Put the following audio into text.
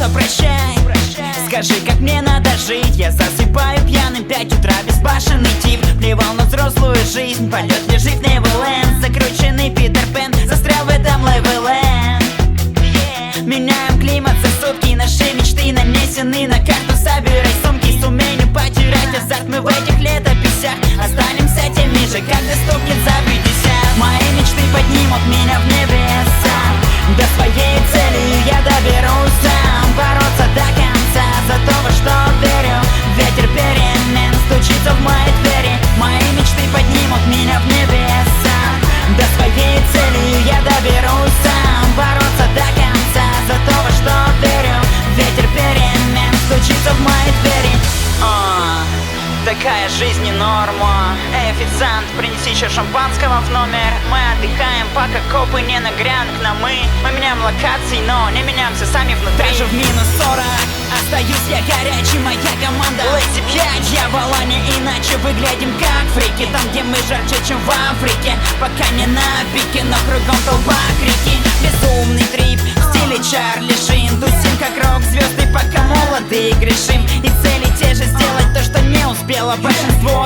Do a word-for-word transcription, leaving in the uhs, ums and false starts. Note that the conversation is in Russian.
просто прощай. Скажи, как мне надо жить. Я засыпаю пьяным, пять утра, безбашенный тип. Плевал на взрослую жизнь, полет лежит в Неверленд. Закрученный Питер Пен, застрял в этом Левиленд. Меняем климат за сутки, наши мечты нанесены на карту. Собирай сумки, сумей не потерять азарт. Мы в этих летописях останемся теми же, когда стукнет за пятьдесят. Мои мечты поднимут меня в небеса. До своей цели я доберусь сам. Бороться до конца за то, во что верю. Ветер перемен стучится в мои двери. Мои мечты поднимут меня в небеса. До своей цели я доберусь сам. Бороться до конца за то, во что верю. Ветер перемен стучится в мои двери. О, такая жизнь не норма. Эй, официант, принеси еще шампанского в номер. Мы отдыхаем, пока копы не нагрянут к нам. Мы, мы меняем локации, но не меняемся сами внутри. Даже в минус сорок остаюсь я горячий, моя команда Лэйси пять. Дьявола не иначе, выглядим как фрики. Там, где мы жарче, чем в Африке. Пока не на пике, но кругом толпа крики. Безумный трип в стиле Чарли Шин. Тусим как рок-звезды, пока молоды и грешим. И цели те же, сделать то, что не успело большинство